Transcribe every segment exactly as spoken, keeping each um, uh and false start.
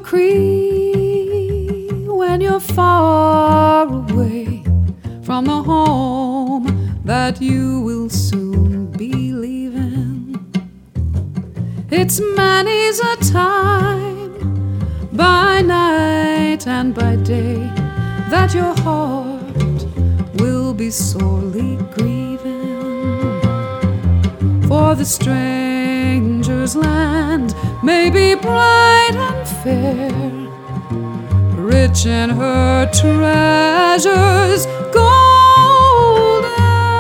Cree, when you're far away from the home that you will soon be leaving, it's many's a time by night and by day that your heart will be sorely grieving. For the stranger's land may be bright and fair, rich in her treasures golden,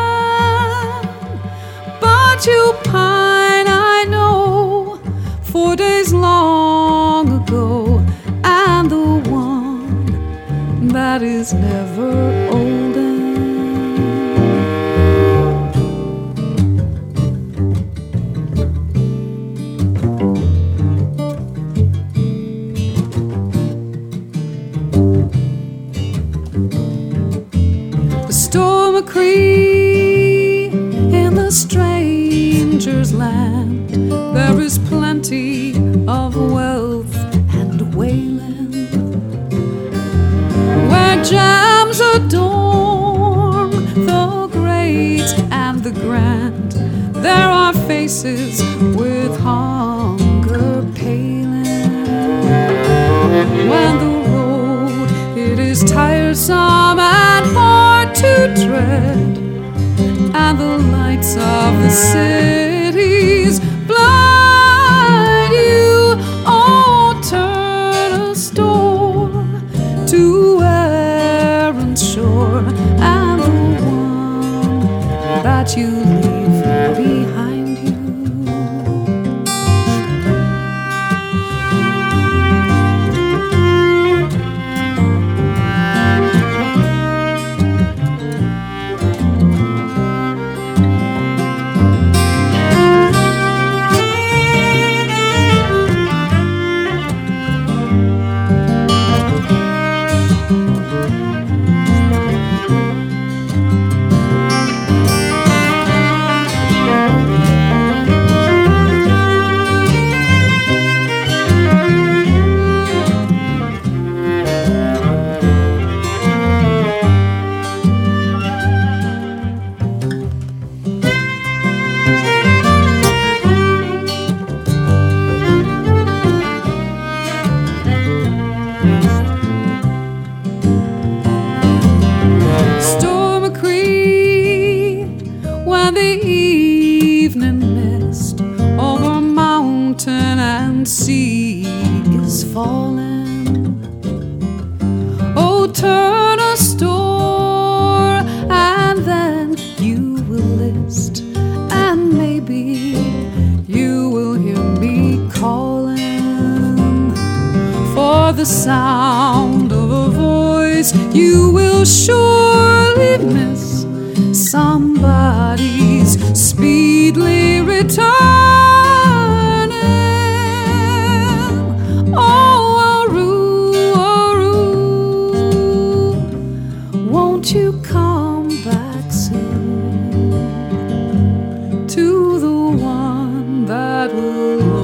but you pine, I know, for days long ago, and the one that is never olden. Storm Cree, in the stranger's land, there is plenty of wealth and wailing, where gems adorn the great and the grand. There are faces with hunger paling. When the road, it is tiresome and hard to tread, and the lights of the cities blind you, oh, turn a store to errant shore, and the one that you leave behind you. When the evening mist over mountain and sea is falling, oh, turn a store and then you will list, and maybe you will hear me calling. For the sound of a voice you will surely miss, somebody's speedily returning. Oh, Aru, Aru, won't you come back soon to the one that will